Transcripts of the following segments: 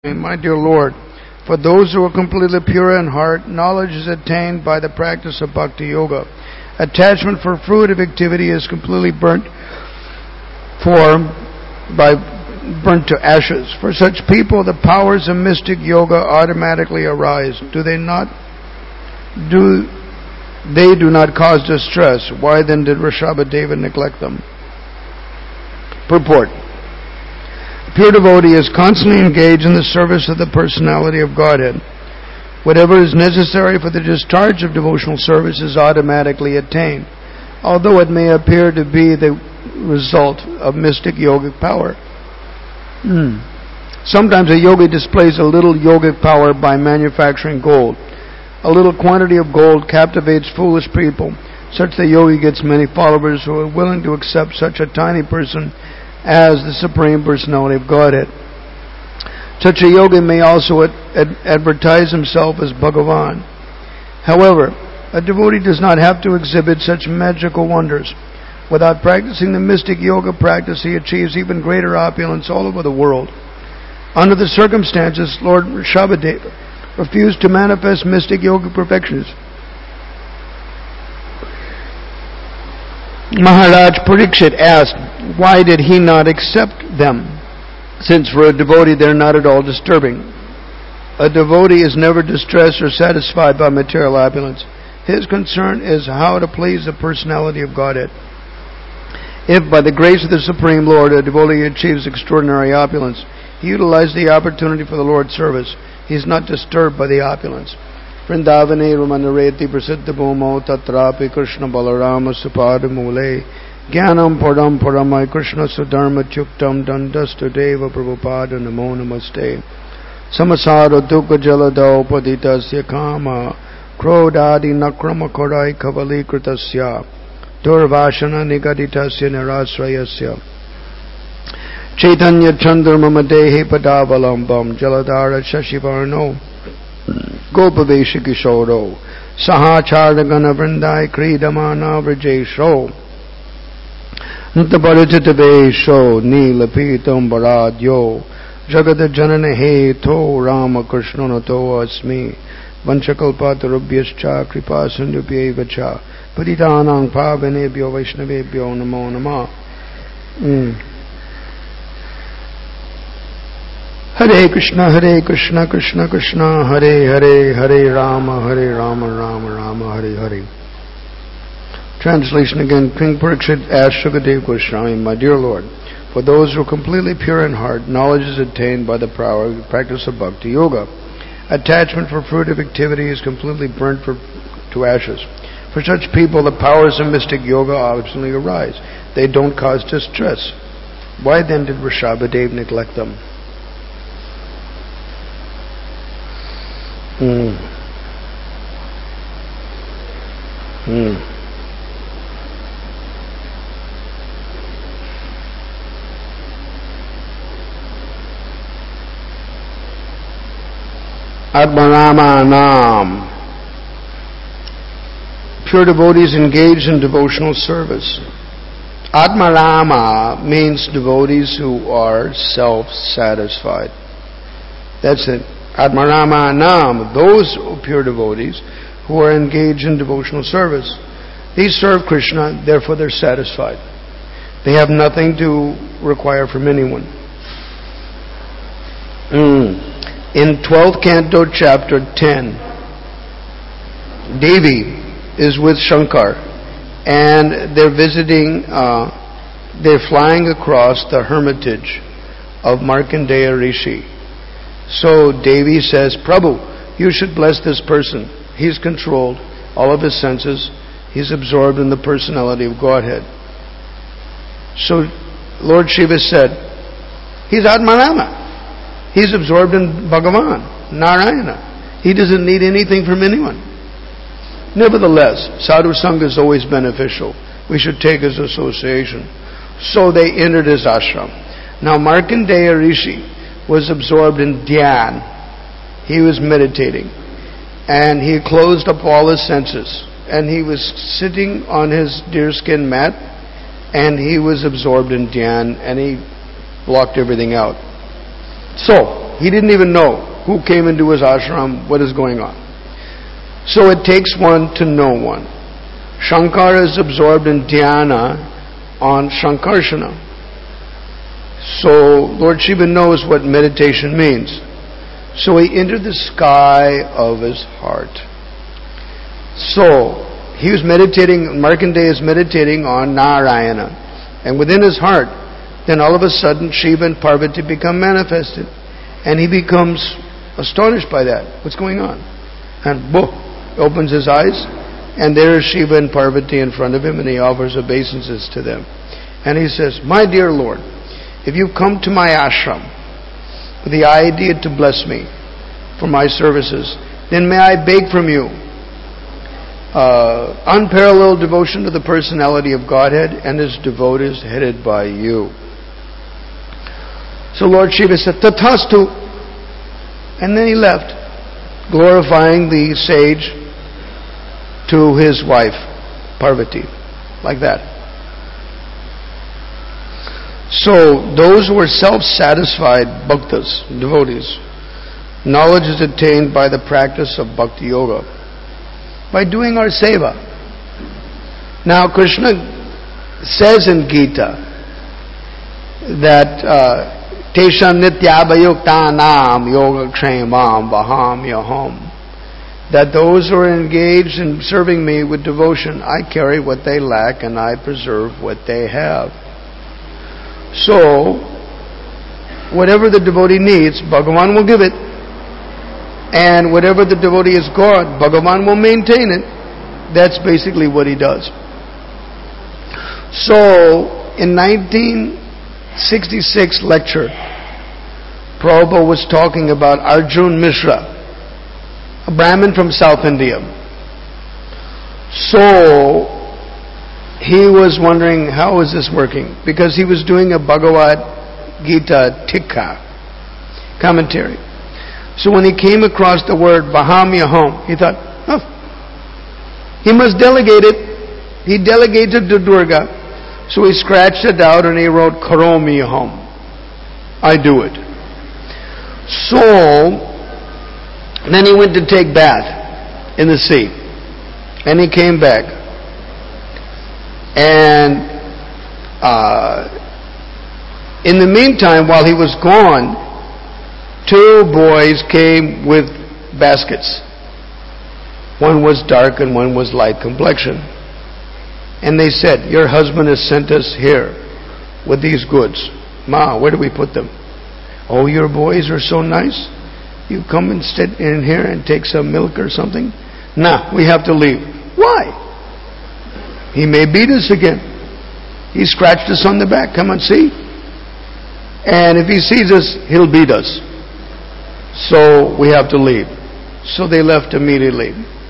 My dear Lord, for those who are completely pure in heart, knowledge is attained by the practice of Bhakti Yoga. Attachment for fruitive activity is completely burnt to ashes. For such people, the powers of mystic yoga automatically arise. They do not cause distress. Why then did Rishabhadeva neglect them? Purport. A pure devotee is constantly engaged in the service of the personality of Godhead. Whatever is necessary for the discharge of devotional service is automatically attained, although it may appear to be the result of mystic yogic power. Sometimes a yogi displays a little yogic power by manufacturing gold. A little quantity of gold captivates foolish people. Such the yogi gets many followers who are willing to accept such a tiny person as the Supreme Personality of Godhead. Such a yogi may also advertise himself as Bhagavan. However, a devotee does not have to exhibit such magical wonders. Without practicing the mystic yoga practice, he achieves even greater opulence all over the world. Under the circumstances, Lord Rishabhadeva refused to manifest mystic yoga perfections. Maharaj Parikshit asked, why did he not accept them? Since for a devotee they are not at all disturbing. A devotee is never distressed or satisfied by material opulence. His concern is how to please the personality of Godhead. If by the grace of the Supreme Lord a devotee achieves extraordinary opulence, he utilizes the opportunity for the Lord's service. He is not disturbed by the opulence. Vrindavane Ramanareti Prasiddha Bhumo Tatrapi Krishna Balarama Supada Mule Jnanam Param Paramai Krishna Sudharma Chuktam Dandastu Deva Prabhupada Namo Namaste Samasara Dukha Jalada Upaditasya Kama Krodadi Nakrama Korai Kavali Kritasya Durvashana Nigaditasya Nirasrayasya Chaitanya Chandra Mamadehi Padavalambam Jaladara Shashivarno Gopaveshi Kishoro Sahacharagana Vrindai Kridamana Vrajesho Nutaparititavesho Nilapitam Baradyo Jagada Janana Heto Rama Krishna Nato Asmi Vanchakalpatarubhyascha Kripa Sindhupyevacha Paditanang Pavanebhyo Vaishnavebhyo Namo Namah. Hare Krishna, Krishna Krishna, Hare Hare, Hare Rama, Rama Rama, Hare Hare. Translation again. King Parikshit asked Shukadeva Goswami, my dear Lord, for those who are completely pure in heart, knowledge is attained by the practice of Bhakti Yoga. Attachment for fruitive activity is completely burnt to ashes. For such people, the powers of mystic yoga obviously arise. They don't cause distress. Why then did Rishabhadeva neglect them? Atmaramanam. Pure devotees engaged in devotional service. Atmarama means devotees who are self-satisfied. That's it. Atmaramanam, those pure devotees who are engaged in devotional service. These serve Krishna, therefore they're satisfied. They have nothing to require from anyone. In 12th Canto, Chapter 10, Devi is with Shankar, and they're flying across the hermitage of Markandeya Rishi. So Devi says, Prabhu, you should bless this person. He's controlled all of his senses. He's absorbed in the personality of Godhead. So Lord Shiva said, he's Atmarama. He's absorbed in Bhagavan, Narayana. He doesn't need anything from anyone. Nevertheless, sadhu sangha is always beneficial. We should take his association. So they entered his ashram. Now Markandeya Rishi was absorbed in dhyan. He was meditating. And he closed up all his senses. And he was sitting on his deerskin mat. And he was absorbed in dhyan. And he blocked everything out. So, He didn't even know who came into his ashram, what is going on. So it takes one to know one. Shankara is absorbed in dhyana on Shankarshana. So Lord Shiva knows what meditation means. So he entered the sky of his heart. So he was meditating, Markandeya is meditating on Narayana. And within his heart, then all of a sudden Shiva and Parvati become manifested. And he becomes astonished by that. What's going on? And boom, opens his eyes, and there is Shiva and Parvati in front of him, and he offers obeisances to them. And he says, my dear Lord, if you come to my ashram with the idea to bless me for my services, then may I beg from you unparalleled devotion to the personality of Godhead and His devotees headed by you. So Lord Shiva said, Tathastu. And then he left, glorifying the sage to his wife, Parvati. Like that. So, those who are self-satisfied bhaktas, devotees, knowledge is attained by the practice of bhakti yoga, by doing our seva. Now, Krishna says in Gita that Tesham nityabhayuktanam yogakshemam vaham yaham, that those who are engaged in serving me with devotion, I carry what they lack and I preserve what they have. So, whatever the devotee needs, Bhagavan will give it. And whatever the devotee has got, Bhagavan will maintain it. That's basically what he does. So, in 1966 lecture, Prabhupada was talking about Arjun Mishra, a Brahmin from South India. So, he was wondering, how is this working? Because he was doing a Bhagavad Gita Tikka commentary. So when he came across the word Vaham Yaham, he thought, oh, he must delegate it. He delegated to Durga. So he scratched it out and he wrote Karomi Yaham. I do it. So then he went to take bath in the sea. And he came back. And in the meantime, while he was gone, 2 boys came with baskets. One was dark and one was light complexion. And they said, your husband has sent us here with these goods. Ma, where do we put them? Oh, your boys are so nice. You come and sit in here and take some milk or something? Nah, we have to leave. Why? He may beat us again. He scratched us on the back. Come and see. And if he sees us, he'll beat us. So we have to leave. So they left immediately.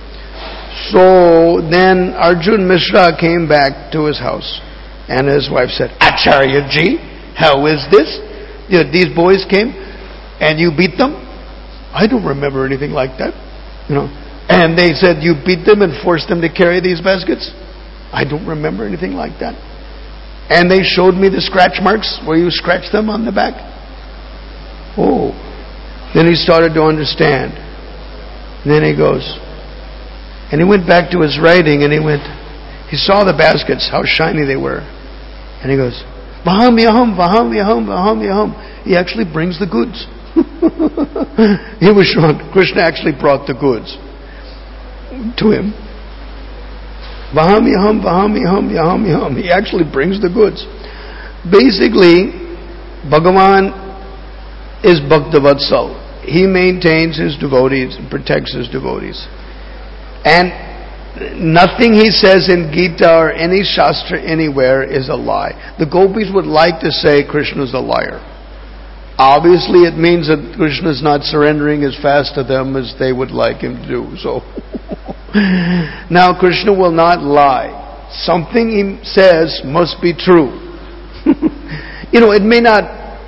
So then Arjun Mishra came back to his house. And his wife said, Acharya ji, how is this? These boys came and you beat them? I don't remember anything like that. And they said, you beat them and forced them to carry these baskets? I don't remember anything like that. And they showed me the scratch marks where you scratched them on the back. Oh. Then he started to understand. And then he goes, and he went back to his writing and he saw the baskets, how shiny they were. And he goes, Vaham Yaham, Vaham Yaham, Vaham Yaham. He actually brings the goods. He was shocked. Krishna actually brought the goods to him. Vaham Yaham, Vaham Yaham, Yaham Yaham. He actually brings the goods. Basically, Bhagavan is Bhaktavatsal. He maintains his devotees and protects his devotees. And nothing he says in Gita or any Shastra anywhere is a lie. The gopis would like to say Krishna is a liar. Obviously it means that Krishna is not surrendering as fast to them as they would like him to do. So now Krishna will not lie. Something he says must be true. It may not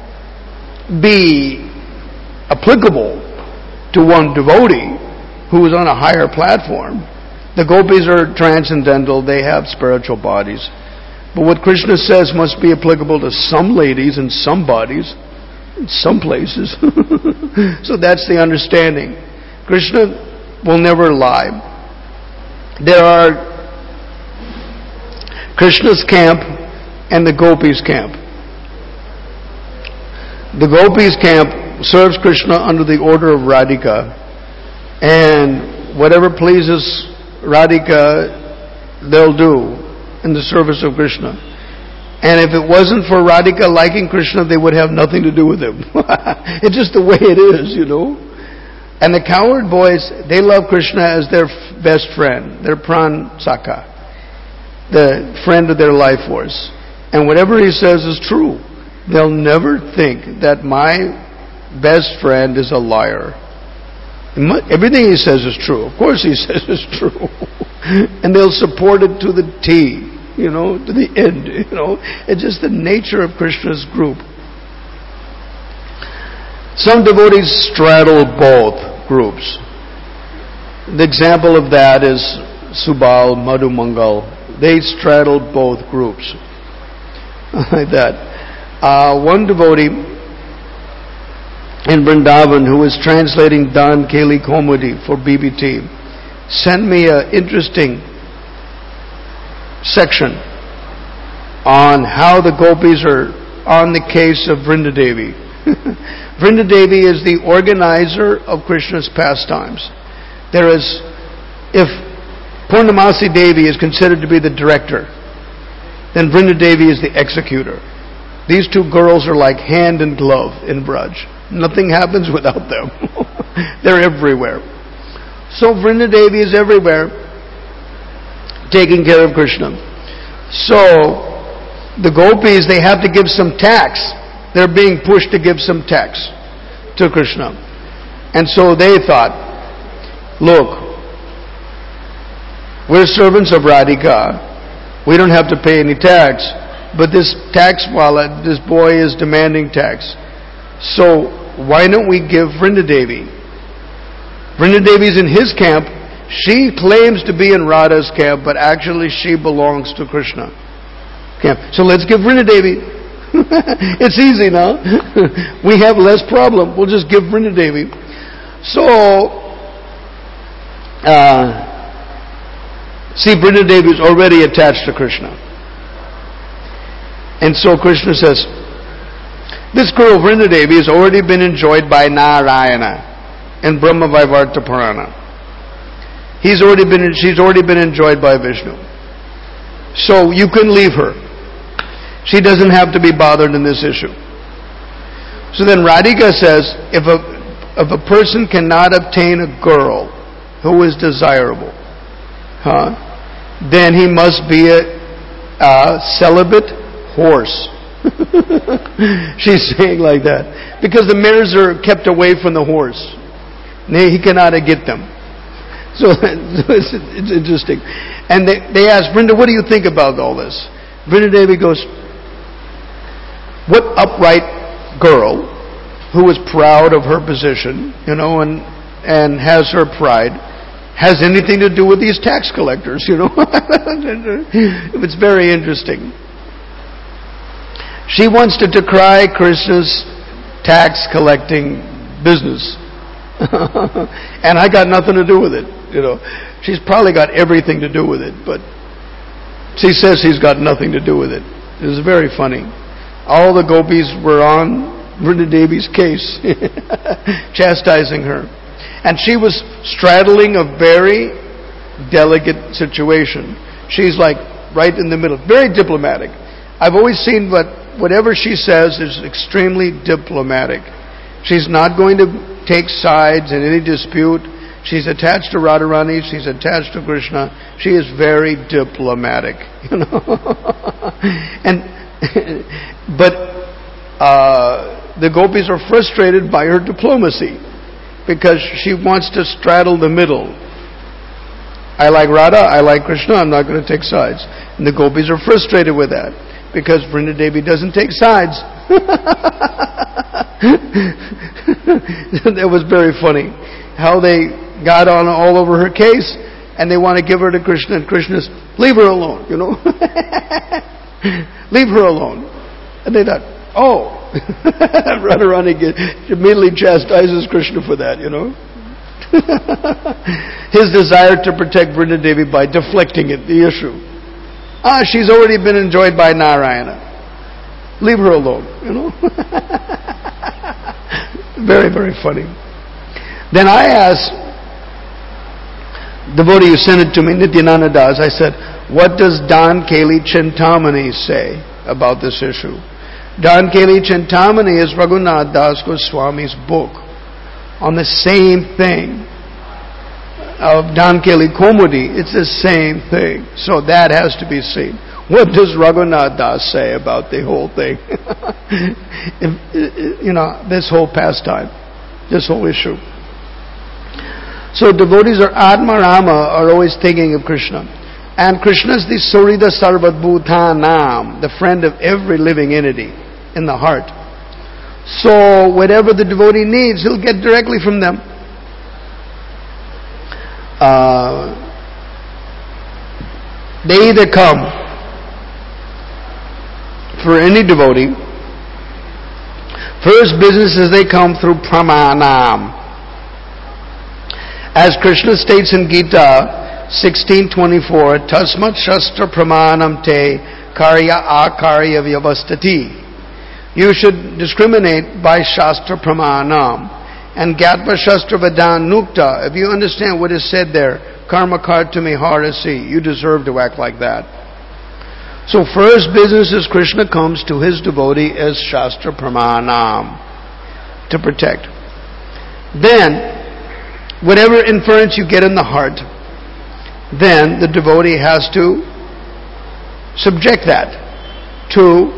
be applicable to one devotee who is on a higher platform. The gopis are transcendental. They have spiritual bodies. But what Krishna says must be applicable to some ladies and some bodies. Some places. So that's the understanding. Krishna will never lie. There are Krishna's camp and the Gopis' camp. The Gopis' camp serves Krishna under the order of Radhika, and whatever pleases Radhika, they'll do in the service of Krishna. And if it wasn't for Radhika liking Krishna, they would have nothing to do with him. It's just the way it is, you know. And the cowherd boys, they love Krishna as their best friend, their pran saka, the friend of their life force. And whatever he says is true. They'll never think that my best friend is a liar. Everything he says is true. Of course he says it's true. And they'll support it to the T, you know, to the end, you know. It's just the nature of Krishna's group. Some devotees straddle both groups. The example of that is Subal, Madhu Mangal. They straddle both groups. Like that. One devotee in Vrindavan who was translating Dan Keli Komedi for BBT sent me an interesting section on how the gopis are on the case of Vrindadevi. Vrindadevi is the organizer of Krishna's pastimes. There is, if Purnamasi Devi is considered to be the director, then Vrindadevi is the executor. These two girls are like hand and glove in Braj. Nothing happens without them. They're everywhere. So Vrindadevi is everywhere, taking care of Krishna. So the gopis, they have to give some tax. They're being pushed to give some tax to Krishna. And so they thought, look, we're servants of Radhika. We don't have to pay any tax. But this tax wallet, this boy is demanding tax. So why don't we give Vrindadevi? Vrindadevi's in his camp. She claims to be in Radha's camp, but actually she belongs to Krishna camp. So let's give Vrindadevi. It's easy now. We have less problem. We'll just give Vrindadevi. So, see, Vrindadevi is already attached to Krishna. And so Krishna says, this girl Vrindadevi has already been enjoyed by Narayana in Brahma Vaivarta Purana. She's already been enjoyed by Vishnu. So you can leave her. She doesn't have to be bothered in this issue. So then Radhika says, if a person cannot obtain a girl who is desirable, then he must be a celibate horse. She's saying like that. Because the mares are kept away from the horse. He cannot get them. So it's interesting. And they ask, Vrinda, what do you think about all this? Vrindadevi goes, what upright girl who is proud of her position, you know, and has her pride, has anything to do with these tax collectors, you know? It's very interesting. She wants to decry Krishna's tax collecting business. And I got nothing to do with it, you know. She's probably got everything to do with it, but she says she's got nothing to do with it. It was very funny. All the gopis were on Vrindadevi's case, chastising her. And she was straddling a very delicate situation. She's like right in the middle, very diplomatic. I've always seen whatever she says is extremely diplomatic. She's not going to take sides in any dispute. She's attached to Radharani. She's attached to Krishna. She is very diplomatic, you know. But the gopis are frustrated by her diplomacy because she wants to straddle the middle. I like Radha, I like Krishna, I'm not going to take sides. And the gopis are frustrated with that because Vrindadevi doesn't take sides. That was very funny. How they got on all over her case and they want to give her to Krishna, and Krishna's, leave her alone, you know. Leave her alone. And they thought, oh, Radharani immediately chastises Krishna for that, His desire to protect Vrindadevi by deflecting it, the issue. She's already been enjoyed by Narayana. Leave her alone, Very, very funny. Then I asked devotee who sent it to me, Nityananda Das, I said, what does Dan Keli Chintamani say about this issue? Dan Keli Chintamani is Raghunath Das Goswami's book on the same thing of Dan Keli Komudi. It's the same thing. So that has to be seen. What does Raghunath Das say about the whole thing? This whole pastime, this whole issue. So devotees are Atma Rama, are always thinking of Krishna. And Krishna is the Surida Sarvat Bhutanam, the friend of every living entity in the heart. So whatever the devotee needs, he'll get directly from them. They either come for any devotee. First business is they come through pramanam. As Krishna states in Gita 16:24, Tasmat Shastra Pramanam Te Karya Akarya Vyavastati. You should discriminate by Shastra Pramanam. And Gatva Shastra Vadan Nukta. If you understand what is said there, Karma Kartami Harasi, you deserve to act like that. So first business is Krishna comes to his devotee as Shastra Pramanam to protect. Then, whatever inference you get in the heart, then the devotee has to subject that to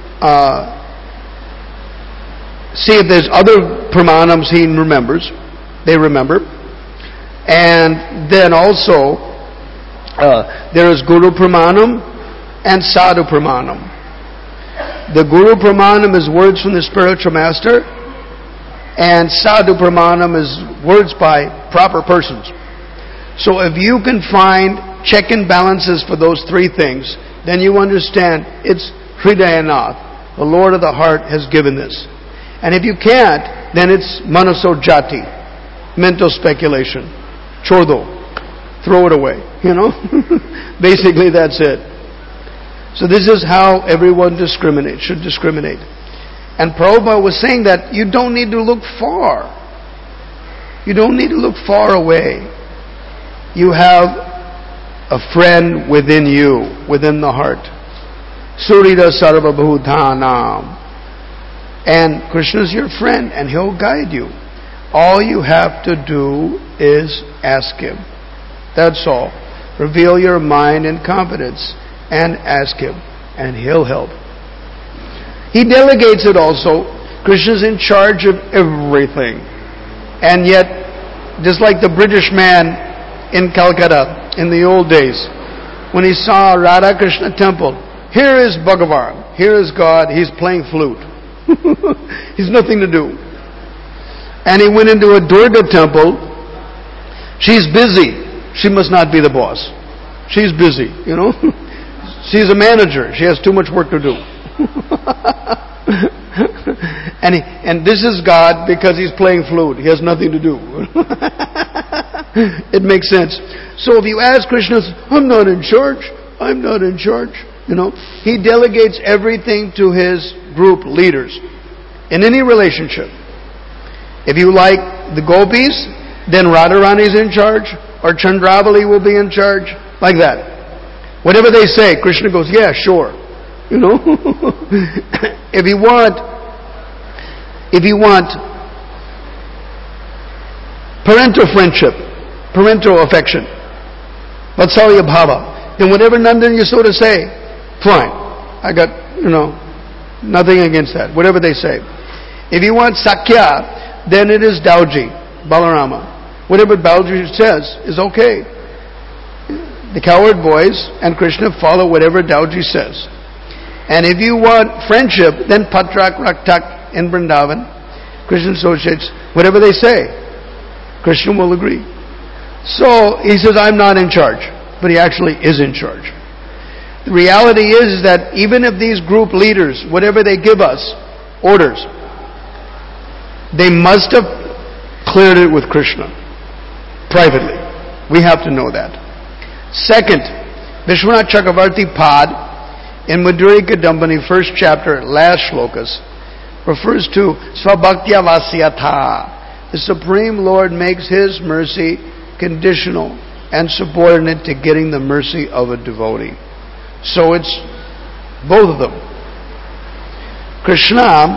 see if there's other pramanams he remembers, they remember. And then also, there is Guru Pramanam and Sadhu Pramanam. The Guru Pramanam is words from the spiritual master, and Sadhu Pramanam is words by proper persons. So if you can find check and balances for those three things, then you understand it's Hridayanath, the Lord of the heart has given this. And if you can't, then it's Manaso Jati, mental speculation. Chodo, throw it away, Basically that's it. So this is how everyone should discriminate. And Prabhupada was saying that you don't need to look far. You don't need to look far away. You have a friend within you, within the heart. Surida Sarva Bhutanam. And Krishna is your friend and he'll guide you. All you have to do is ask him. That's all. Reveal your mind and confidence and ask him, and he'll help. He delegates it also. Krishna's in charge of everything. And yet, just like the British man in Calcutta in the old days, when he saw Radha Krishna temple, here is Bhagavan, here is God, he's playing flute. He's nothing to do. And he went into a Durga temple. She's busy. She must not be the boss. She's busy, She's a manager. She has too much work to do. and this is God because he's playing flute. He has nothing to do. It makes sense. So if you ask Krishna, I'm not in charge. I'm not in charge. He delegates everything to his group leaders in any relationship. If you like the gopis, then Radharani is in charge, or Chandravali will be in charge, like that. Whatever they say, Krishna goes, yeah, sure. If you want parental friendship, parental affection, Vatsalya Bhava, then whatever Nandan Yasoda say, fine. I got, nothing against that. Whatever they say. If you want Sakya, then it is Dauji, Balarama. Whatever Dauji says is okay. The cowherd boys and Krishna follow whatever Dauji says. And if you want friendship, then Patrak Raktak in Vrindavan, Krishna associates, whatever they say, Krishna will agree. So he says, I'm not in charge, but he actually is in charge. The reality is that even if these group leaders, whatever they give us, orders. They must have cleared it with Krishna privately. We have to know that. Second, Vishwanath Chakravarti Pad in Madhuri Kadambani, first chapter, last shlokas, refers to Svabhaktya Vasyatha. The Supreme Lord makes His mercy conditional and subordinate to getting the mercy of a devotee. So it's both of them. Krishna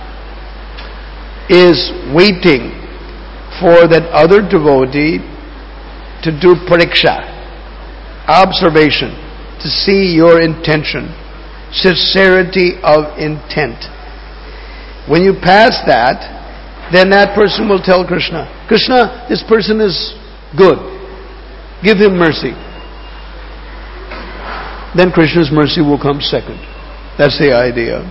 is waiting for that other devotee to do pariksha, observation, to see your intention, sincerity of intent. When you pass that, then that person will tell Krishna, Krishna, this person is good. Give him mercy. Then Krishna's mercy will come second. That's the idea.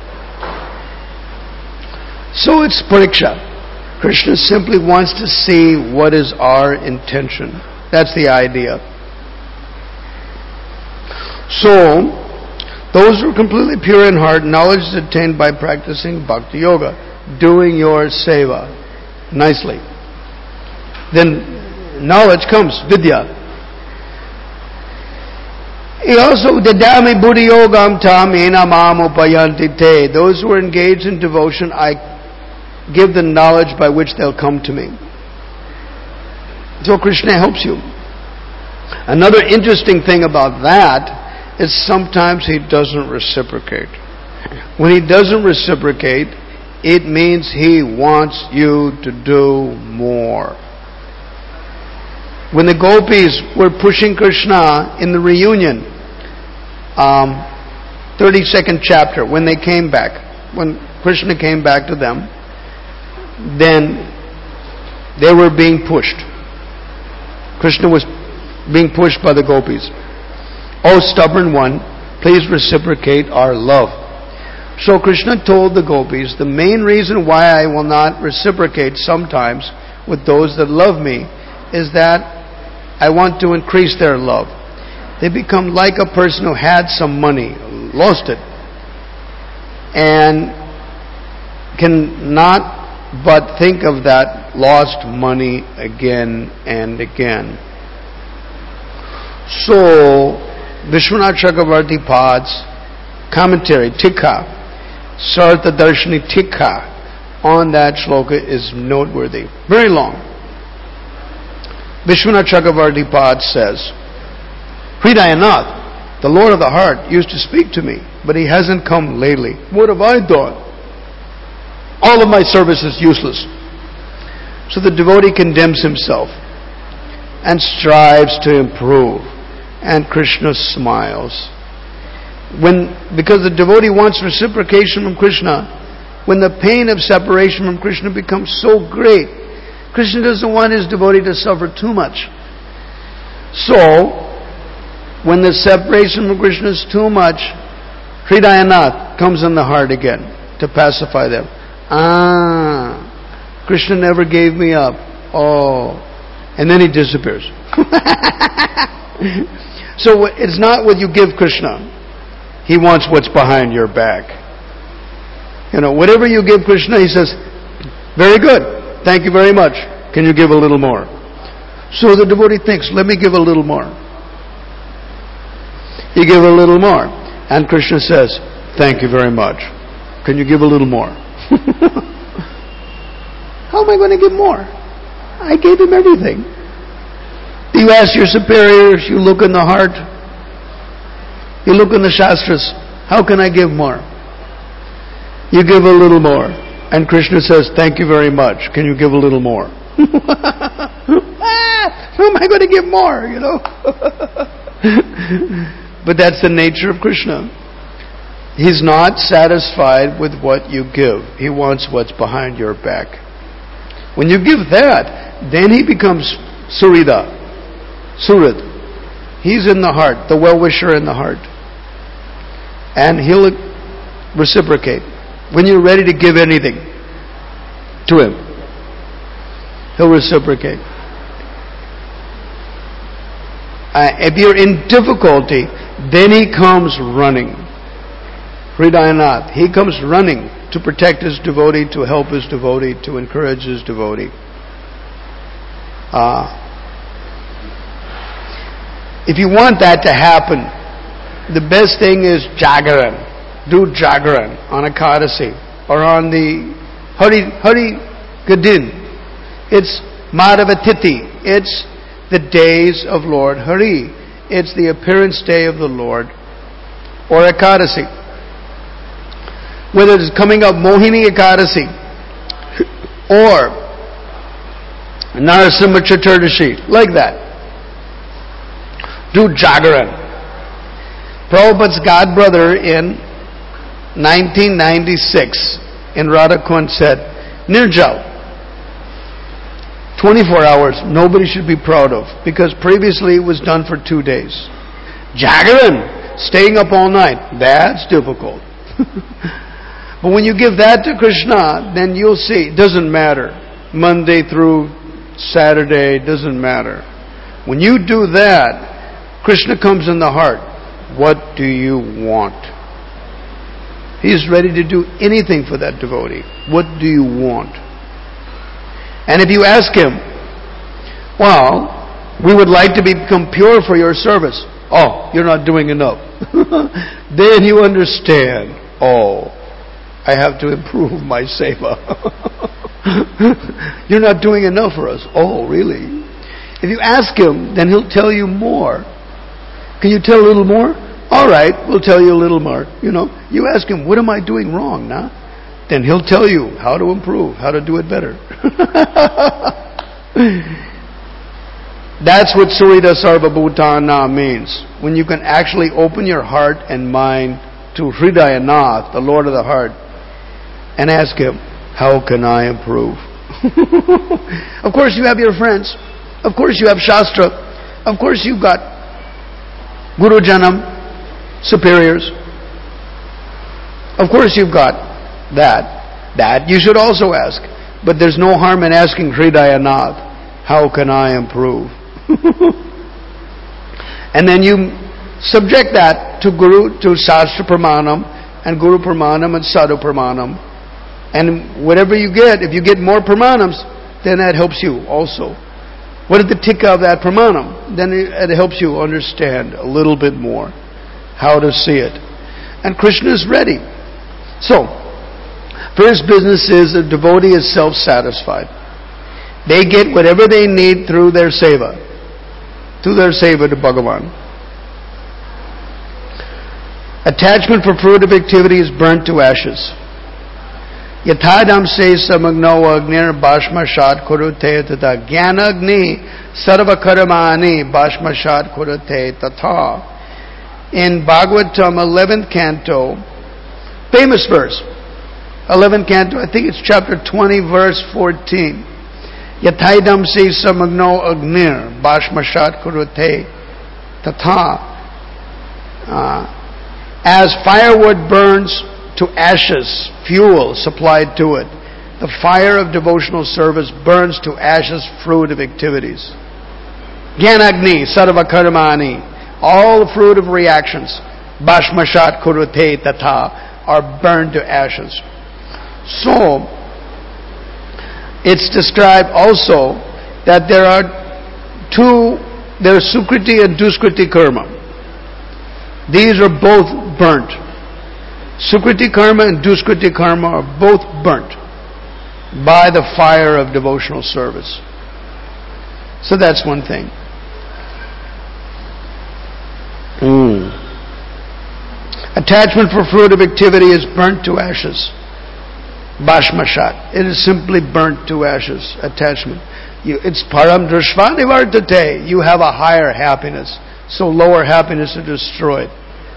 So it's pariksha. Krishna simply wants to see what is our intention. That's the idea. So, those who are completely pure in heart, knowledge is attained by practicing bhakti yoga, doing your seva nicely. Then knowledge comes, vidya. He also, dadami buddhi yogam tam ena mam upayanti te. Those who are engaged in devotion, I give the knowledge by which they'll come to me. So Krishna helps you. Another interesting thing about that is sometimes He doesn't reciprocate. When He doesn't reciprocate, it means He wants you to do more. When the gopis were pushing Krishna in the reunion, 32nd chapter, when they came back, when Krishna came back to them, then they were being pushed. Krishna was being pushed by the gopis. O stubborn one, please reciprocate our love. So Krishna told the gopis, the main reason why I will not reciprocate sometimes with those that love me is that I want to increase their love. They become like a person who had some money, lost it, and cannot but think of that lost money again and again. So, Vishwanath Chakravarti Pad's commentary, Tikha, Sartha Darshani Tikha, on that shloka is noteworthy. Very long. Vishwanath Chakravarti Pad says, Hridayanath, the Lord of the heart, used to speak to me, but He hasn't come lately. What have I done? All of my service is useless. So the devotee condemns himself and strives to improve. And Krishna smiles. Because the devotee wants reciprocation from Krishna, when the pain of separation from Krishna becomes so great, Krishna doesn't want His devotee to suffer too much. So, when the separation from Krishna is too much, Hridayanath comes in the heart again to pacify them. Krishna never gave me up. Oh. And then He disappears. So it's not what you give Krishna. He wants what's behind your back. Whatever you give Krishna, He says, very good. Thank you very much. Can you give a little more? So the devotee thinks, let me give a little more. You give a little more. And Krishna says, thank you very much. Can you give a little more? How am I going to give more? I gave him everything. You ask your superiors, you look in the heart, you look in the Shastras, how can I give more? You give a little more. And Krishna says, thank you very much. Can you give a little more? How am I going to give more, But that's the nature of Krishna. He's not satisfied with what you give. He wants what's behind your back. When you give that, then He becomes Surida, Surid. He's in the heart, the well-wisher in the heart. And He'll reciprocate. When you're ready to give anything to Him, He'll reciprocate. If you're in difficulty, then He comes running. Hridayanath. He comes running to protect his devotee, to help his devotee, to encourage his devotee. If you want that to happen, the best thing is Jagaran. Do Jagaran on Ekadasi or on the Hari Gadin. It's Madhava Tithi. It's the days of Lord Hari. It's the appearance day of the Lord, or Ekadasi. Whether it's coming up Mohini Ekadasi or Narasimha Chaturdashi, like that. Do Jagaran. Prabhupada's godbrother in 1996 in Radhakund said, Nirjal, 24 hours, nobody should be proud of, because previously it was done for 2 days. Jagaran, staying up all night, that's difficult. But when you give that to Krishna, then you'll see, it doesn't matter. Monday through Saturday, doesn't matter. When you do that, Krishna comes in the heart. What do you want? He's ready to do anything for that devotee. What do you want? And if you ask him, well, we would like to become pure for your service. Oh, you're not doing enough. Then you understand, oh, I have to improve my seva. You're not doing enough for us. Oh, really? If you ask him, then he'll tell you more. Can you tell a little more? All right, we'll tell you a little more. You ask him, what am I doing wrong, nah? Then he'll tell you how to improve, how to do it better. That's what Surita Sarvabhutana means. When you can actually open your heart and mind to Hridayanath, the Lord of the heart, and ask him, how can I improve? Of course you have your friends. Of course you have Shastra. Of course you've got Guru Janam, superiors. Of course you've got that. That you should also ask. But there's no harm in asking Hridayanath, how can I improve? And then you subject that to Shastra Pramanam and Guru Pramanam and Sadhu Pramanam. And whatever you get, if you get more Pramanams, then that helps you also. What is the tika of that Pramanam? Then it helps you understand a little bit more how to see it. And Krishna is ready. So, first business is the devotee is self-satisfied. They get whatever they need through their seva. Through their seva to Bhagavan. Attachment for fruitive activity is burnt to ashes. Yathadam se samagno agnir bhashma shat kurute tata gyanagni sarva karamani bhashma shat kurute tata. In Bhagavatam 11th canto, famous verse, 11th canto, I think it's chapter 20 verse 14. Yathaidam se samagno agnir bhashma shat kurute tata. As firewood burns to ashes, fuel supplied to it, the fire of devotional service burns to ashes fruit of activities. Gyanagni sarva karmani, all the fruit of reactions, bhashmashat kurute tata, are burned to ashes. So, it's described also that there's sukriti and duskriti karma. These are both burnt. Sukriti karma and duskriti karma are both burnt by the fire of devotional service. So that's one thing. Attachment for fruitive activity is burnt to ashes. Bhashmashat. It is simply burnt to ashes. Attachment. It's param drashva nivartate. You have a higher happiness. So lower happiness is destroyed.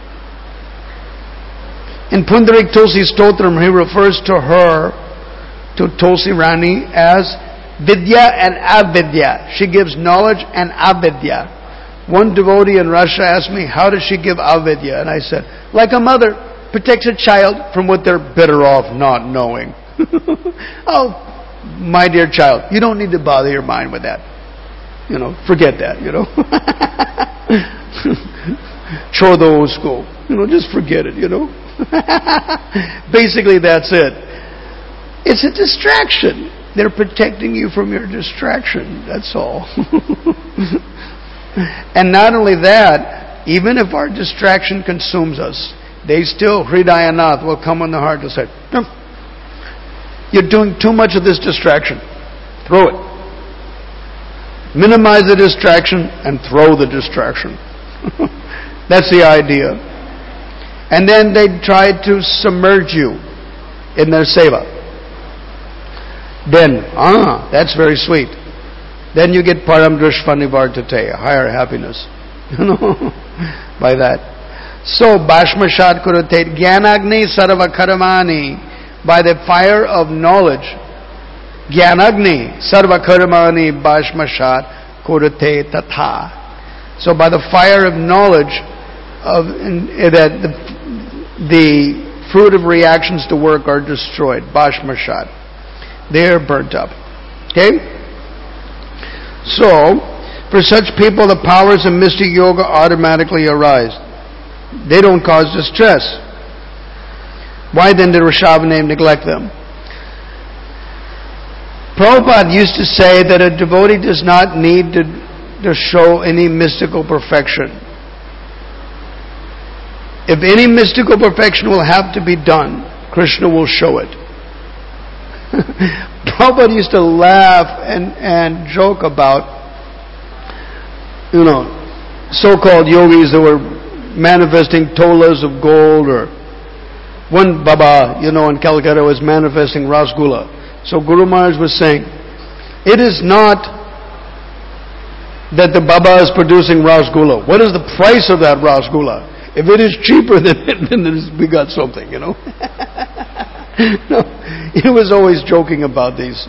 In Pundarik Tulsi Stotram, he refers to her, to Tulsi Rani, as Vidya and Avidya. She gives knowledge and Avidya. One devotee in Russia asked me, how does she give Avidya? And I said, like a mother protects a child from what they're better off not knowing. Oh, my dear child, you don't need to bother your mind with that. Forget that, Chodo usko. Just forget it, Basically, that's it. It's a distraction. They're protecting you from your distraction. That's all. And not only that, even if our distraction consumes us, they still, Hridayanath, will come on the heart to say, no, you're doing too much of this distraction. Throw it. Minimize the distraction and throw the distraction. That's the idea. And then they try to submerge you in their seva. Then, that's very sweet. Then you get param drishva nivartate, higher happiness. By that. So, bhashmashat kurate jnanagni sarva karmani. By the fire of knowledge, jnanagni sarva karmani bhashmashat kurate tatha. So by the fire of knowledge, that the fruit of reactions to work are destroyed. Bhashmashat. They are burnt up. Okay? So, for such people, the powers of mystic yoga automatically arise. They don't cause distress. Why then did Rishabhadeva neglect them? Prabhupada used to say that a devotee does not need to show any mystical perfection. If any mystical perfection will have to be done, Krishna will show it. Prabhupada used to laugh and joke about, so-called yogis that were manifesting tolas of gold, or one Baba, in Calcutta was manifesting Rasgula. So Guru Maharaj was saying, it is not that the Baba is producing Rasgula. What is the price of that Rasgula? If it is cheaper, then we got something, No, he was always joking about these,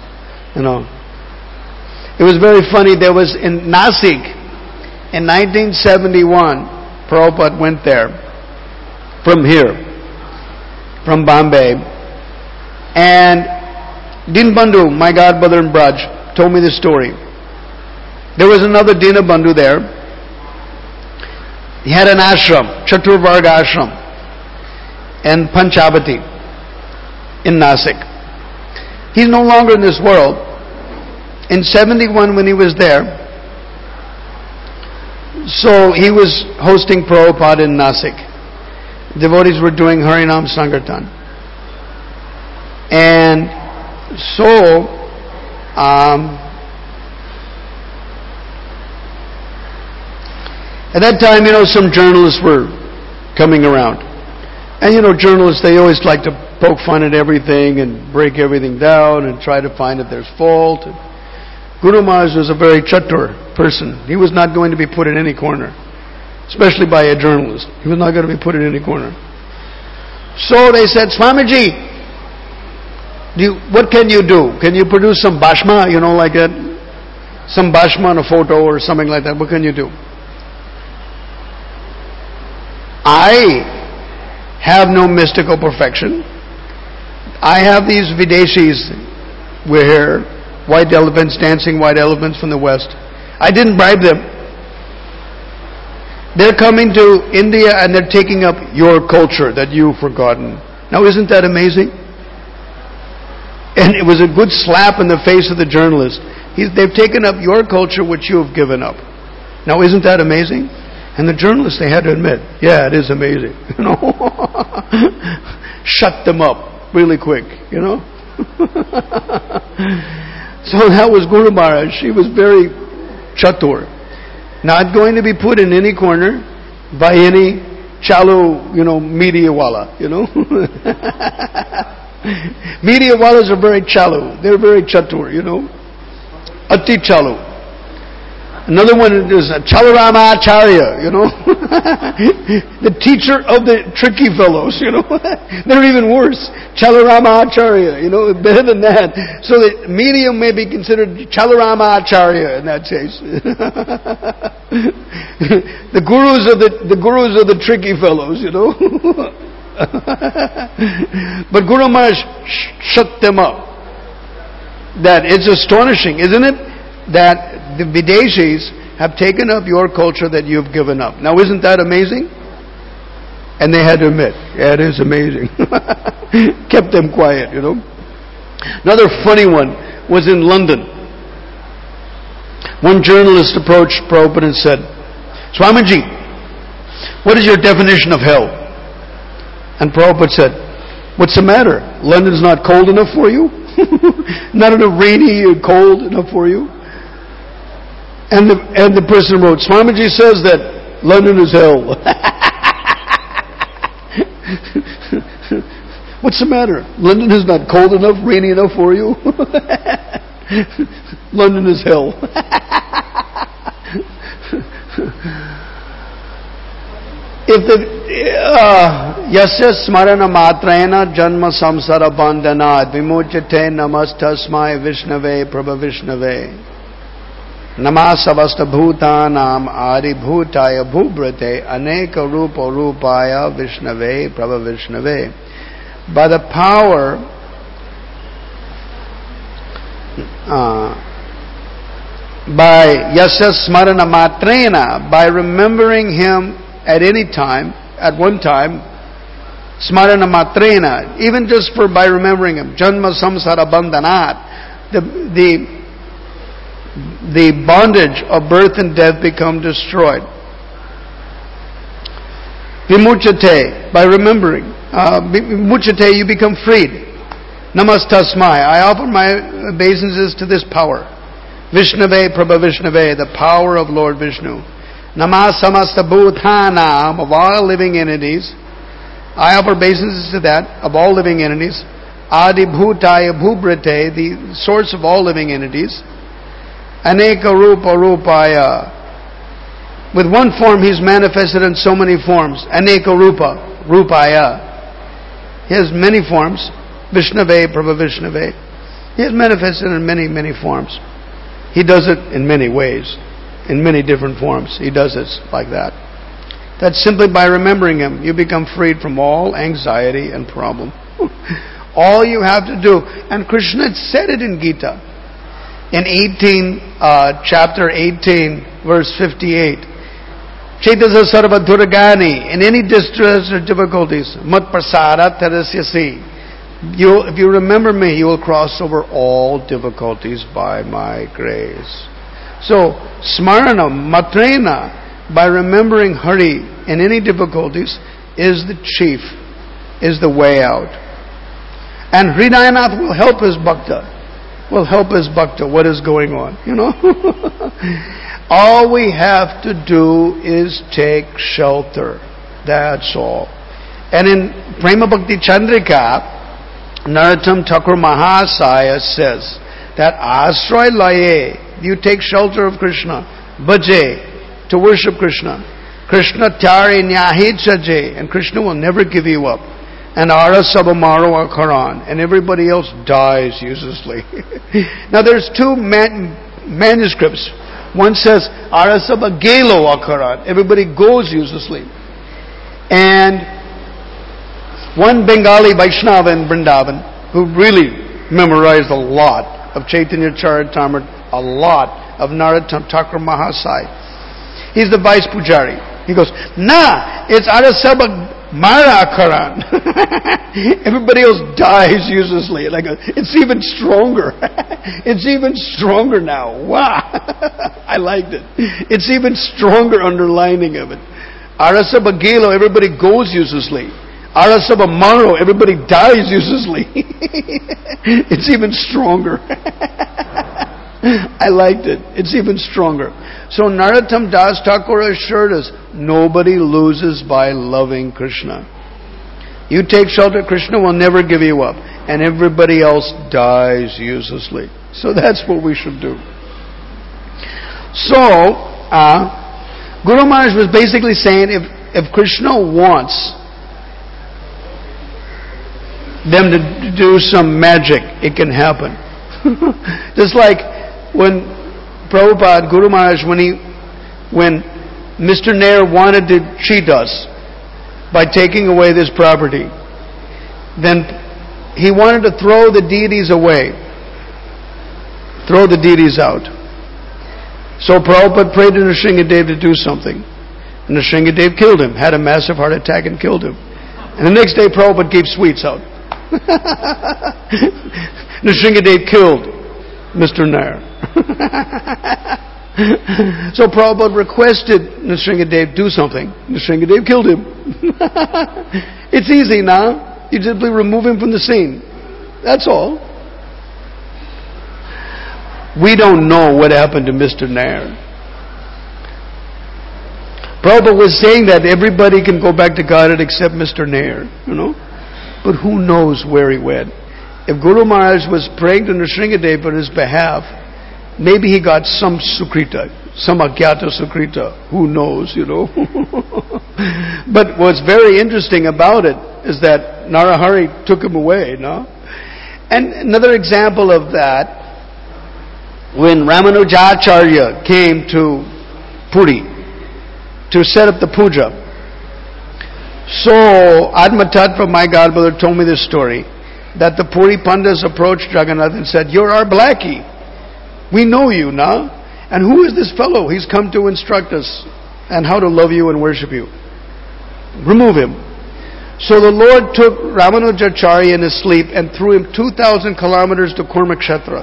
It was very funny. There was in Nasik, in 1971, Prabhupada went there from here, from Bombay. And Dinbandhu, my godbrother in Braj, told me this story. There was another Dinabandhu there. He had an ashram, Chaturvarga ashram, in Panchavati, in Nasik. He's no longer in this world. In 71, when he was there, so he was hosting Prabhupada in Nasik. Devotees were doing Harinam Sankirtan. And so, at that time, some journalists were coming around. And journalists, they always like to poke fun at everything and break everything down and try to find if there's fault. Guru Maharaj was a very chatur person. He was not going to be put in any corner, especially by a journalist. He was not going to be put in any corner. So they said, Swamiji, what can you do? Can you produce some bhashma, like that? Some bhashma on a photo or something like that. What can you do? I have no mystical perfection. I have these Videshis. We're here. White elephants dancing, white elephants from the West. I didn't bribe them. They're coming to India and they're taking up your culture that you've forgotten. Now isn't that amazing? And it was a good slap in the face of the journalist. They've taken up your culture which you have given up. Now isn't that amazing? And the journalists, they had to admit, yeah, it is amazing. Shut them up really quick, So that was Guru Maharaj. He was very chatur. Not going to be put in any corner by any chalu, media wala, Media wallas are very chalu. They're very chatur, Ati chalu. Another one is Chalarama Acharya, the teacher of the tricky fellows, They're even worse. Chalarama Acharya, better than that. So the medium may be considered Chalarama Acharya in that case. the gurus of the tricky fellows, But Guru Maharaj shut them up. That it's astonishing, isn't it? That the Videshis have taken up your culture that you've given up. Now isn't that amazing? And they had to admit, yeah, it is amazing. Kept them quiet, Another funny one was in London. One journalist approached Prabhupada and said, Swamiji, what is your definition of hell? And Prabhupada said, what's the matter? London's not cold enough for you? Not enough rainy or cold enough for you? And the person wrote, Swamiji says that London is hell. What's the matter? London is not cold enough, rainy enough for you? London is hell. If the yasya smarana matrena janma samsara bandhanat vimuchyate namastasmai vishnave prabha vishnave namasavasta bhutanam adi bhutaya bhubrate aneka rupa rupaya vishnave prabha vishnave. By the power by yasya smarana matrena, by remembering him at any time, at one time, smarana matrena, even just by remembering him, janma samsara bandhanat, the bondage of birth and death become destroyed. Vimuchyate, by remembering, vimuchyate, you become freed. Namastasmai, I offer my obeisances to this power. Vishnave Prabha Vishnave, the power of Lord Vishnu. Namasamasta bhutanam, of all living entities. I offer obeisances to that, of all living entities. Adi bhutaya bhubrate, the source of all living entities. Aneka rupa rupaya. With one form He's manifested in so many forms. Aneka rupa rupaya. He has many forms. Vishnave Prabha Vishnave. He is manifested in many, many forms. He does it in many ways, in many different forms. He does it like that. That's simply by remembering Him. You become freed from all anxiety and problem. All you have to do, and Krishna said it in Gita, in chapter 18, verse 58. Chaitasa sarva durgani, in any distress or difficulties, mat prasada tarasyasi. If you remember me, you will cross over all difficulties by my grace. So, smarana, matrena, by remembering Hari in any difficulties, is the chief, is the way out. And Hridayanath will help his bhakta. What is going on, All we have to do is take shelter. That's all. And in Prema Bhakti Chandrika, Narottam Thakur Mahasaya says that Asray Laye, you take shelter of Krishna, Bhaje, to worship Krishna, Krishna Tyare Nyahi Chaje, and Krishna will never give you up. And Arasabamaro Akaran, and everybody else dies uselessly. Now there's two manuscripts. One says Arasabagelo Akaran, everybody goes uselessly. And one Bengali Vaishnava in Vrindavan, who really memorized a lot of Chaitanya Charitamrita, a lot of Narottam Thakur Mahasaya. He's the vice pujari. He goes, it's Arasabagelo Mara Akaran. Everybody else dies uselessly. It's even stronger. It's even stronger now. Wow. I liked it. It's even stronger underlining of it. Arasabagelo, everybody goes uselessly. Arasabamaro, everybody dies uselessly. It's even stronger. I liked it. It's even stronger. So Narottam Das Thakur assured us, nobody loses by loving Krishna. You take shelter, Krishna will never give you up. And everybody else dies uselessly. So that's what we should do. So, Guru Maharaj was basically saying, if Krishna wants them to do some magic, it can happen. Just like when Prabhupada, Guru Maharaj, when Mr. Nair wanted to cheat us by taking away this property, then he wanted to throw the deities away. Throw the deities out. So Prabhupada prayed to Nrsingadev to do something. Nrsingadev killed him, had a massive heart attack and killed him. And the next day Prabhupada gave sweets out. Nrsingadev killed Mr. Nair. So Prabhupada requested Nrsingadev do something. Nrsingadev killed him. It's easy now. You simply remove him from the scene. That's all. We don't know what happened to Mr. Nair. Prabhupada was saying that everybody can go back to Godhead except Mr. Nair, But who knows where he went? If Guru Maharaj was praying to Nrsingadev on his behalf, maybe he got some sukrita, some agyata sukrita. Who knows, But what's very interesting about it is that Narahari took him away, no? And another example of that, when Ramanujacharya came to Puri to set up the puja. So, Atmatattva, my godmother, told me this story, that the Puri Pandits approached Jagannath and said, "You're our blackie. We know you now. And who is this fellow? He's come to instruct us and how to love you and worship you. Remove him." So the Lord took Ramanujacharya in his sleep and threw him 2,000 kilometers to Kurmakshetra.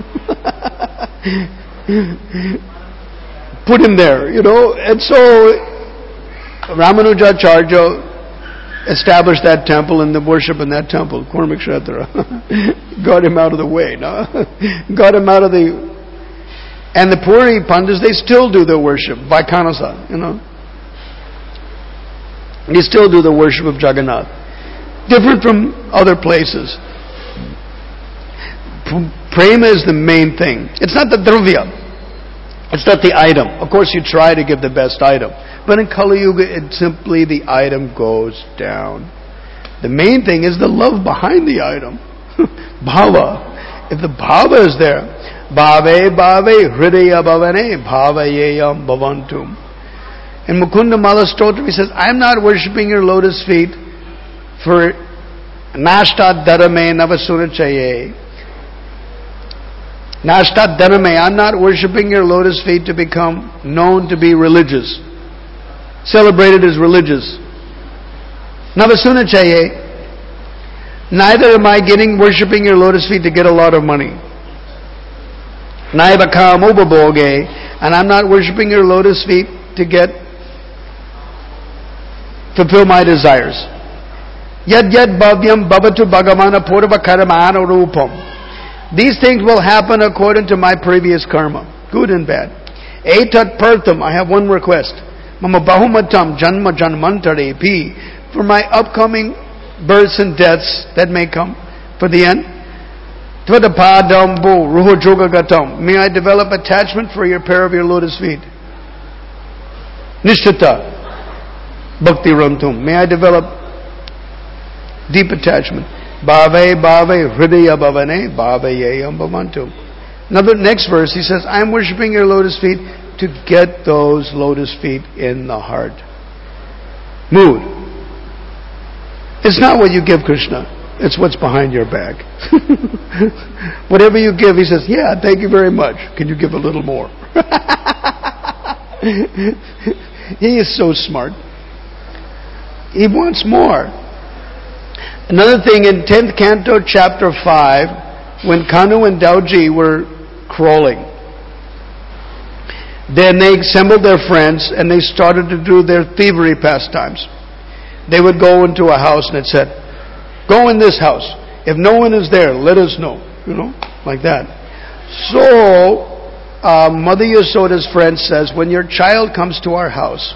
Put him there, And so Ramanujacharya established that temple and the worship in that temple, Kurmakshetra. Got him out of the way, no? Got him out of the... And the Puri Pandits, they still do their worship, Vaikhanasa, They still do the worship of Jagannath. Different from other places. Prema is the main thing. It's not the dravya. It's not the item. Of course, you try to give the best item. But in Kali Yuga, it's simply the item goes down. The main thing is the love behind the item. Bhava. If the bhava is there, bhave bhave hridaya bhavane bhavayeyam bhavantum. In Mukunda Mala Stotram, he says, "I am not worshipping your lotus feet for nashtat dharame navasunachaye. Nashtat dharame, I'm not worshipping your lotus feet to become known to be religious, celebrated as religious. Navasunachaye, neither am I worshipping your lotus feet to get a lot of money. Naivakam ubabhoge, and I'm not worshipping your lotus feet to fulfill my desires. Yad yad bhavyam bhavatu bhagamana purva karamana rupam. These things will happen according to my previous karma, good and bad. Etat partham, I have one request. Mama bahumatam janma janmantare pi, for my upcoming births and deaths that may come, for the end. Tvadapadambo ruhojoga gatam, may I develop attachment for your pair of your lotus feet. Nishtata bhakti rantum, may I develop deep attachment. Bhave bhave hridaya bhavane bhavayeyam bhavantum. Another next verse, he says, I am worshipping your lotus feet to get those lotus feet in the heart. Mood. It's not what you give Krishna. It's what's behind your back. Whatever you give, he says, yeah, thank you very much. Can you give a little more? He is so smart. He wants more. Another thing, in 10th Canto, chapter 5, when Kanu and Dauji were crawling, then they assembled their friends and they started to do their thievery pastimes. They would go into a house and it said, go in this house. If no one is there, let us know. Like that. So, Mother Yasoda's friend says, when your child comes to our house,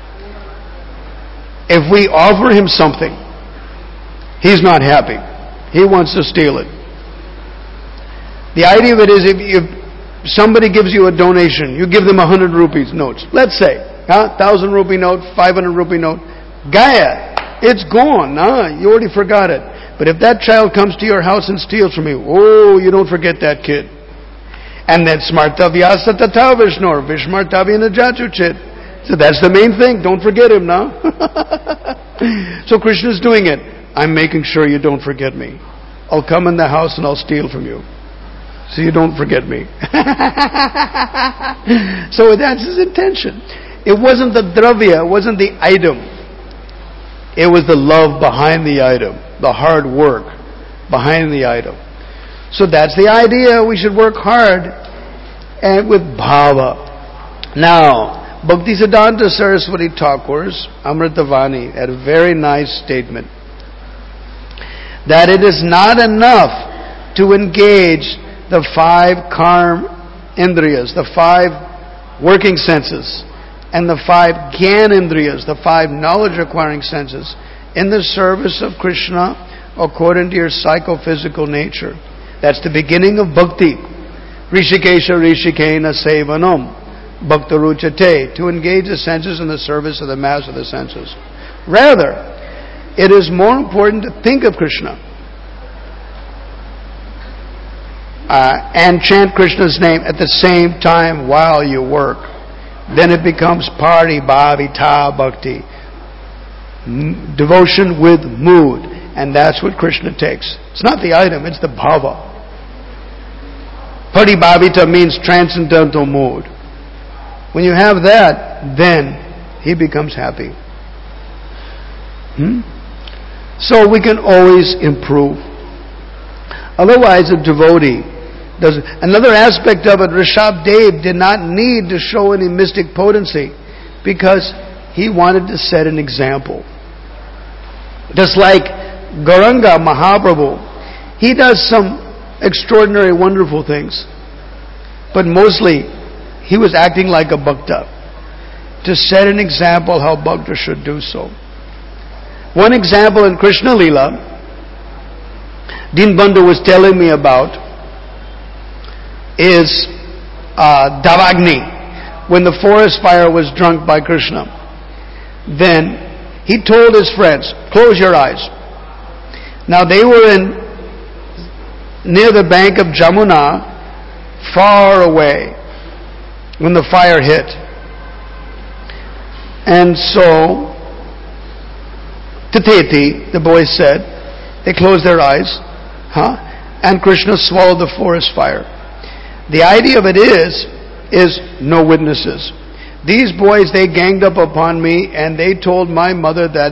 if we offer him something, he's not happy. He wants to steal it. The idea of it is if somebody gives you a donation, you give them 100 rupees notes. Let's say, 1,000 rupee note, 500 rupee note. Gaya, it's gone. You already forgot it. But if that child comes to your house and steals from you, you don't forget that kid. And then smartavyasa tata vishnor, vishmartavyana jatuchit. So that's the main thing. Don't forget him now. So Krishna's doing it. I'm making sure you don't forget me. I'll come in the house and I'll steal from you. So you don't forget me. So that's his intention. It wasn't the dravya, it wasn't the item. It was the love behind the item, the hard work behind the item. So that's the idea. We should work hard and with bhava. Now, Bhaktisiddhanta Saraswati Thakur's Amritavani had a very nice statement that it is not enough to engage the 5 karma indriyas, the 5 working senses, and the 5 gyan indriyas, the 5 knowledge acquiring senses, in the service of Krishna according to your psychophysical nature. That's the beginning of bhakti. Rishikesha Rishikena Sevanam Bhaktaruchate, to engage the senses in the service of the mass of the senses. Rather, it is more important to think of Krishna and chant Krishna's name at the same time while you work. Then it becomes pari bhavita bhakti, devotion with mood, and that's what Krishna takes. It's not the item, it's the bhava. Pari bhavita means transcendental mood. When you have that, then he becomes happy. So we can always improve. Otherwise, a devotee doesn't. Another aspect of it, Rishabdev did not need to show any mystic potency because he wanted to set an example. Just like Gauranga Mahaprabhu, he does some extraordinary, wonderful things. But mostly, he was acting like a bhakta to set an example how bhakta should do so. One example in Krishna Leela, Dinbandhu was telling me about, is Davagni, when the forest fire was drunk by Krishna. Then he told his friends, close your eyes. Now they were near the bank of Jamuna, far away, when the fire hit. And so, Tateti, the boys said, they closed their eyes, and Krishna swallowed the forest fire. The idea of it is no witnesses. These boys, they ganged up upon me and they told my mother that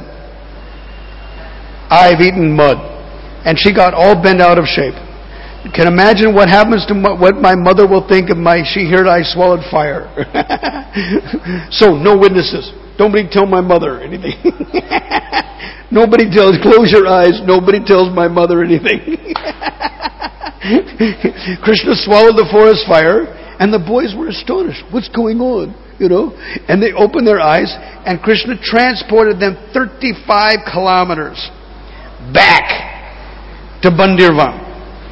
I've eaten mud. And she got all bent out of shape. You can imagine what happens to what my mother will think if she heard I swallowed fire. So, no witnesses. Nobody tell my mother anything. Nobody tells, close your eyes, nobody tells my mother anything. Krishna swallowed the forest fire, and the boys were astonished. What's going on? And they opened their eyes, and Krishna transported them 35 kilometers back to Bandirvan.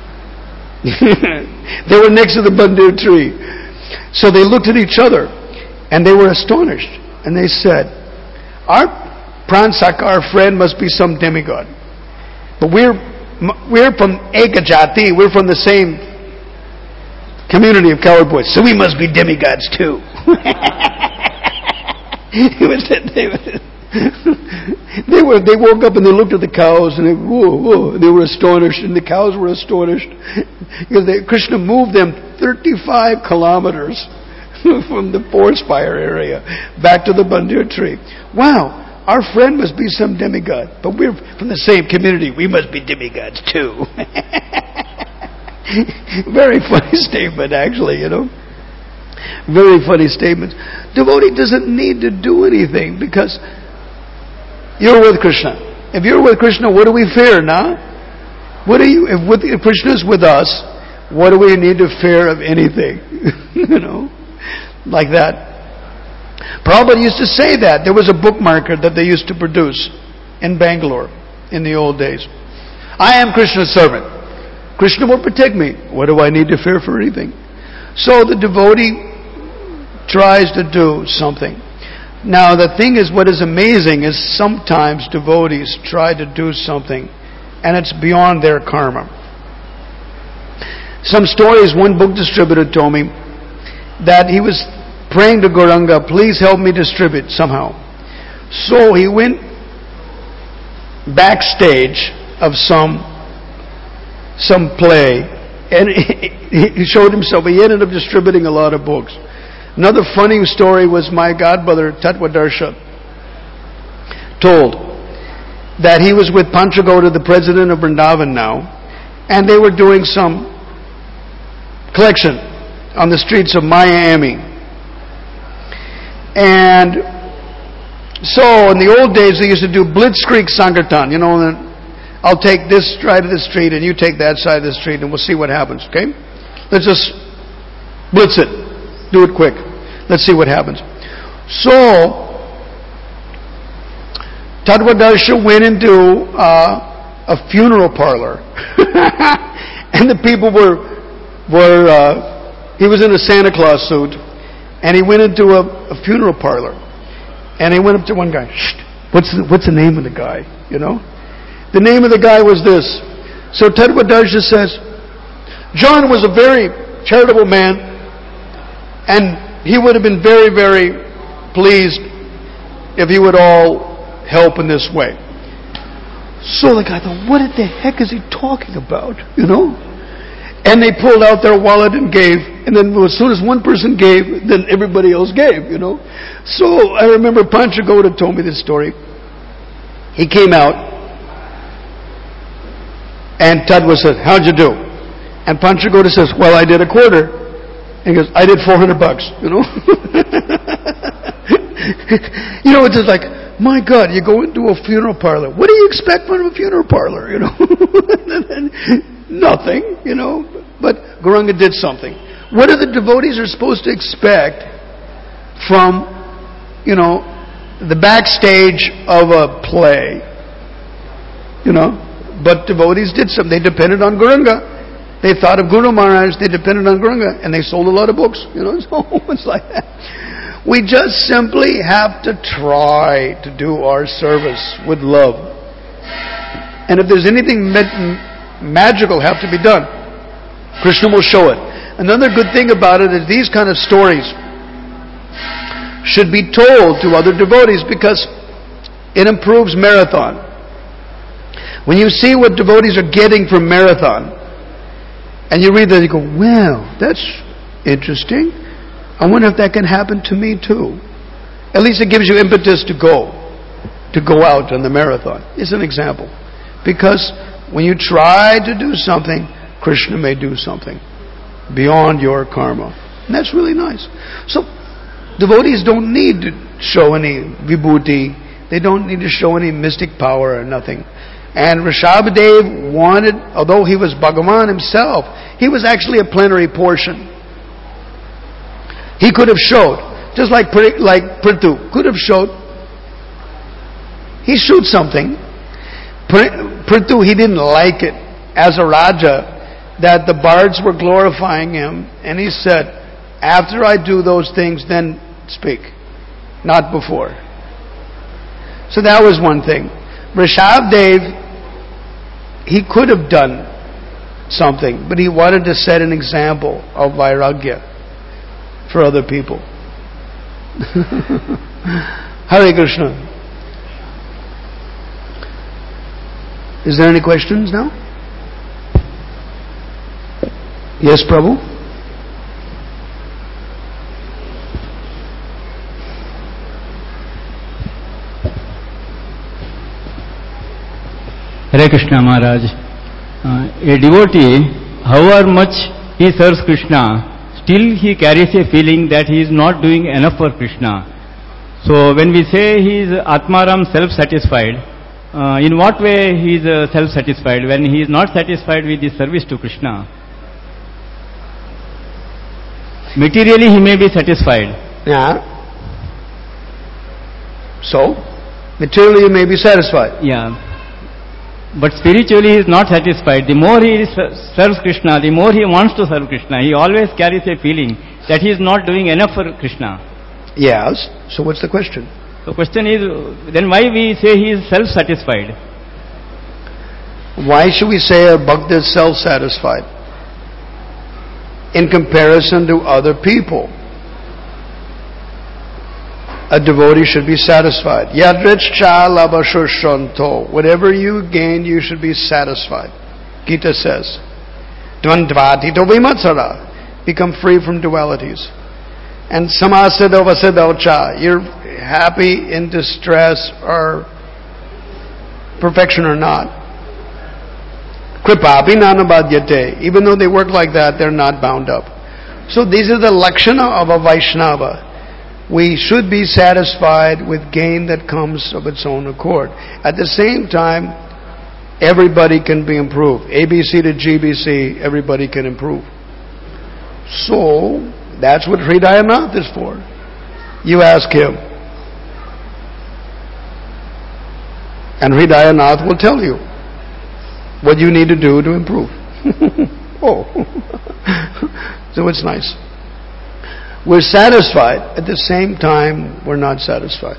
They were next to the Bandir tree. So they looked at each other, and they were astonished. And they said, our Pransaka, our friend, must be some demigod. But we're from Ekajati, we're from the same community of coward boys, so we must be demigods too. They woke up and they looked at the cows and they were astonished, and the cows were astonished because Krishna moved them 35 kilometers from the forest fire area back to the Bandir tree. Wow, our friend must be some demigod, but we're from the same community. We must be demigods too. Very funny statement, actually, Very funny statement. Devotee doesn't need to do anything because you're with Krishna. If you're with Krishna, what do we fear now? If Krishna is with us, what do we need to fear of anything? Like that. Prabhupada used to say that. There was a bookmarker that they used to produce in Bangalore in the old days. I am Krishna's servant. Krishna will protect me. What do I need to fear for anything? So the devotee tries to do something. Now the thing is, what is amazing is sometimes devotees try to do something and it's beyond their karma. Some stories, one book distributor told me that he was praying to Gauranga, please help me distribute somehow. So he went backstage of some play and he showed himself. He ended up distributing a lot of books. Another funny story was my godbrother, Tattwadarsha, told that he was with Panchagoda, the president of Vrindavan now, and they were doing some collection on the streets of Miami. And so in the old days they used to do blitzkrieg Sankirtan, I'll take this side of the street and you take that side of the street and we'll see what happens, okay? Let's just blitz it. Do it quick. Let's see what happens. So Tattwadarsha went into a funeral parlor. And the people he was in a Santa Claus suit, and he went into a funeral parlor. And he went up to one guy. What's the name of the guy? The name of the guy was this. So Tattwadarsha says, John was a very charitable man, and he would have been very, very pleased if he would all help in this way. So the guy thought, what the heck is he talking about? And they pulled out their wallet and gave. And then as soon as one person gave, then everybody else gave, So I remember Panchagoda told me this story. He came out, and Tadwa said, how'd you do? And Panchagoda says, well, I did a quarter. And he goes, I did $400, It's just like, my God, you go into a funeral parlor. What do you expect from a funeral parlor, Nothing, But Gauranga did something. What are the devotees are supposed to expect from, the backstage of a play? But devotees did something. They depended on Gauranga. They thought of Guru Maharaj. They depended on Gauranga. And they sold a lot of books, So it's like that. We just simply have to try to do our service with love. And if there's anything magical have to be done, Krishna will show it. Another good thing about it is these kind of stories should be told to other devotees because it improves marathon. When you see what devotees are getting from marathon, and you read that, you go, wow, that's interesting. I wonder if that can happen to me too. At least it gives you impetus to go out on the marathon. It's an example. Because when you try to do something, Krishna may do something beyond your karma. And that's really nice. So, devotees don't need to show any vibhuti. They don't need to show any mystic power or nothing. And Rishabhadev wanted, although he was Bhagavan himself, he was actually a plenary portion. He could have showed, just like Prithu could have showed. He showed something. Prithu, he didn't like it as a Raja that the bards were glorifying him, and he said, after I do those things, then speak, not before. So that was one thing. Rishabhadev, he could have done something, but he wanted to set an example of Vairagya for other people. Hare Krishna. Is there any questions now? Yes, Prabhu? Hare Krishna Maharaj. A devotee, however much he serves Krishna, still he carries a feeling that he is not doing enough for Krishna. So when we say he is Atmaram self-satisfied, in what way he is self-satisfied when he is not satisfied with his service to Krishna? Materially he may be satisfied. Yeah. So, materially he may be satisfied. Yeah. But spiritually he is not satisfied. The more he serves Krishna, the more he wants to serve Krishna. He always carries a feeling that he is not doing enough for Krishna. Yes. So what's the question? The question is, then why we say he is self-satisfied? Why should we say a bhakta is self-satisfied in comparison to other people? A devotee should be satisfied. Yadrichcha labashushanto. Whatever you gain, you should be satisfied. Gita says, Dvandvatito vimatsara. Become free from dualities. And samasada vasadaucha. You're happy in distress or perfection or not. Kripapi nanabhadyate. Even though they work like that, they're not bound up. So these are the lakshana of a Vaishnava. We should be satisfied with gain that comes of its own accord. At the same time, everybody can be improved. ABC to GBC, everybody can improve. So, that's what Hridayanath is for. You ask him. And Hridayanath will tell you what you need to do to improve. Oh. So it's nice. We're satisfied. At the same time, we're not satisfied.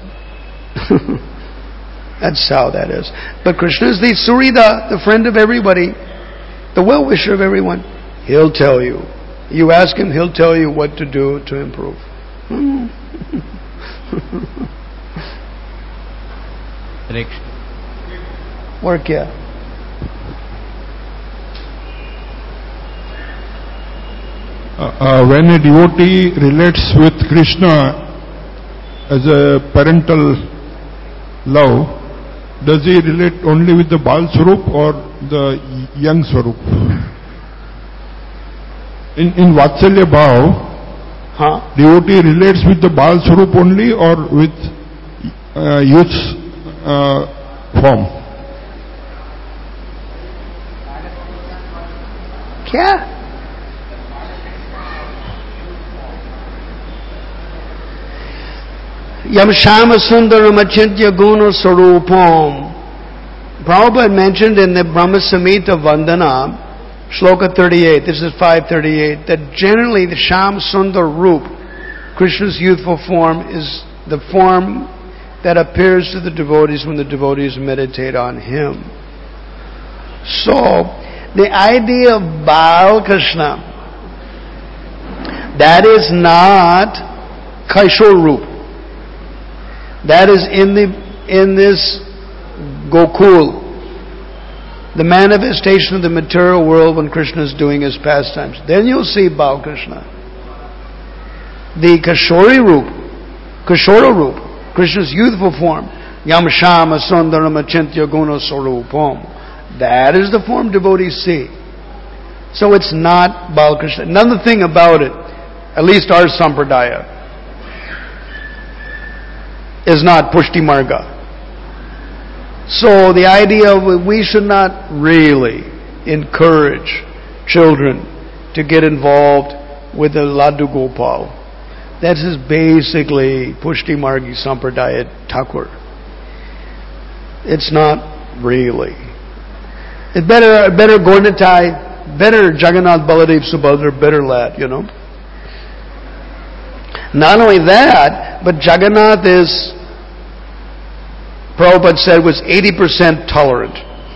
That's how that is. But Krishna is the Surida, the friend of everybody, the well-wisher of everyone. He'll tell you. You ask him, he'll tell you what to do to improve. Work, yeah. When a devotee relates with Krishna as a parental love, does he relate only with the Bal Swarup or the young Swarup? In Vatsalya Bhav, devotee relates with the Bal Swarup only or with youth's form? Kya? Yam Shama Sundaram Achintya Guna Sarupam. Prabhupada mentioned in the Brahma Samhita Vandana, Shloka 38, this is 538, that generally the Sham Sundar Roop, Krishna's youthful form, is the form that appears to the devotees when the devotees meditate on him. So, the idea of Bal Krishna, that is not Kaishor Roop. That is in this Gokul, the manifestation of the material world when Krishna is doing his pastimes. Then you'll see Bal Krishna. The Kashori Roop, Krishna's youthful form, Yam Shama Sundaram Achintya Guna Sarupam. That is the form devotees see. So it's not Bal Krishna. Another thing about it, at least our Sampradaya, is not Pushti Marga. So the idea of we should not really encourage children to get involved with the Laddu Gopal. That is basically Pushti Margi Sampradaya Thakur. It's not really. It's better Gornatai, better Jagannath Baladev Subhadra, better lad, you know. Not only that, but Jagannath is, Prabhupada said, was 80% tolerant.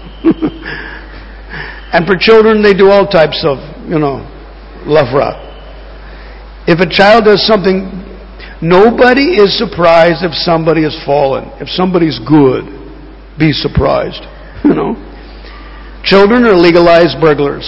And for children, they do all types of, lafra. If a child does something, nobody is surprised if somebody has fallen. If somebody's good, be surprised. Children are legalized burglars.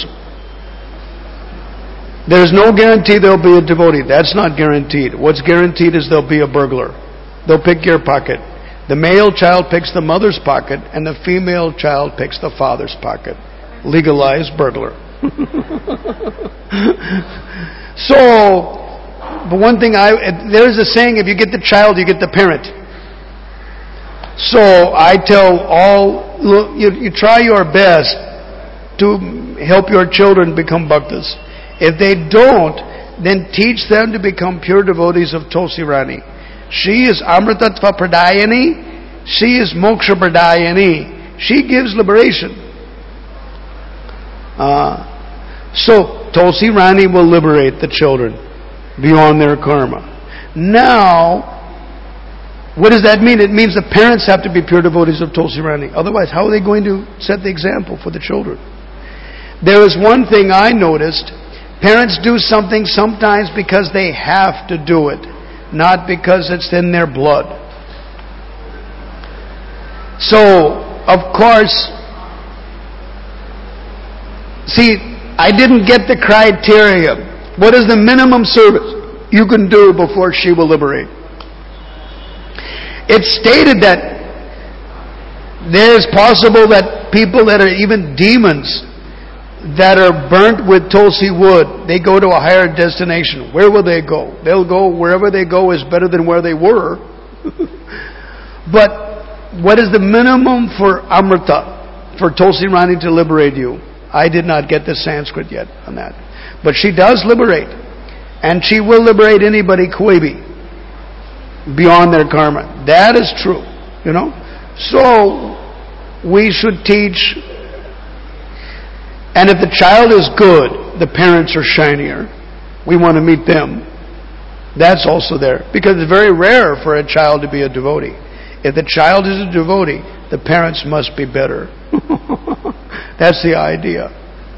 There's no guarantee there'll be a devotee. That's not guaranteed. What's guaranteed is there'll be a burglar. They'll pick your pocket. The male child picks the mother's pocket, and the female child picks the father's pocket. Legalized burglar. So, but one thing there's a saying, if you get the child, you get the parent. So I tell all, look, you try your best to help your children become bhaktas. If they don't, then teach them to become pure devotees of Tulsi Rani. She is Amritatva Pradayani. She is Moksha Pradayani. She gives liberation. So Tulsi Rani will liberate the children beyond their karma. Now, what does that mean? It means the parents have to be pure devotees of Tulsi Rani. Otherwise, how are they going to set the example for the children? There is one thing I noticed. Parents do something sometimes because they have to do it, not because it's in their blood. So, of course, see, I didn't get the criteria. What is the minimum service? you can do before she will liberate. It's stated that there's possible that people that are even demons that are burnt with tulsi wood, they go to a higher destination. Where will they go? They'll go wherever they go is better than where they were. But what is the minimum for Amrita, for Tulsi Rani to liberate you? I did not get the Sanskrit yet on that. But she does liberate. And she will liberate anybody koi beyond their karma. That is true. You know? So, we should teach. And if the child is good, the parents are shinier. We want to meet them. That's also there. Because it's very rare for a child to be a devotee. If the child is a devotee, the parents must be better. That's the idea.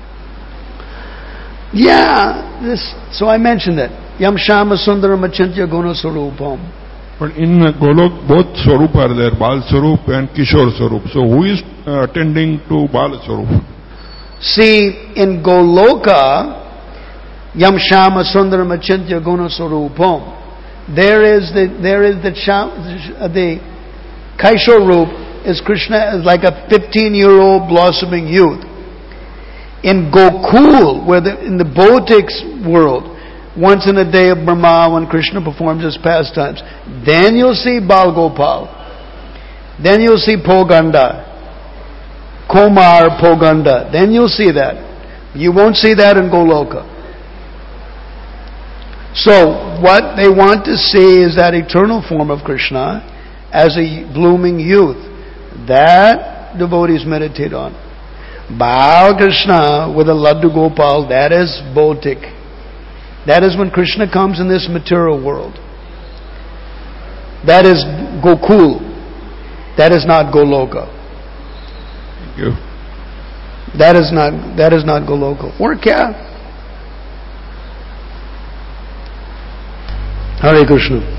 Yeah, so I mentioned that. Yam Shama Sundaram Achintya Guna Sarupam. But in Golok, both Swarup are there, Bal Swarup and Kishore Swarup. So who is attending to Bal Swarup? See, in Goloka, Yam Shama Sundaram Achintya Guna Sarupam, there is the Kaishore Rup is Krishna is like a 15-year-old blossoming youth. In Gokul, in the Bhautik world, once in a day of Brahma, when Krishna performs his pastimes, then you'll see Bal Gopal. Then you'll see Poganda. Komar Poganda. Then you'll see that. You won't see that in Goloka. So, what they want to see is that eternal form of Krishna as a blooming youth. That devotees meditate on. Bal Krishna with a Laddu Gopal, that is Bhautik. That is when Krishna comes in this material world. That is Gokul. That is not Goloka. Thank you. That is not Goloka. Or kya? Hare Krishna.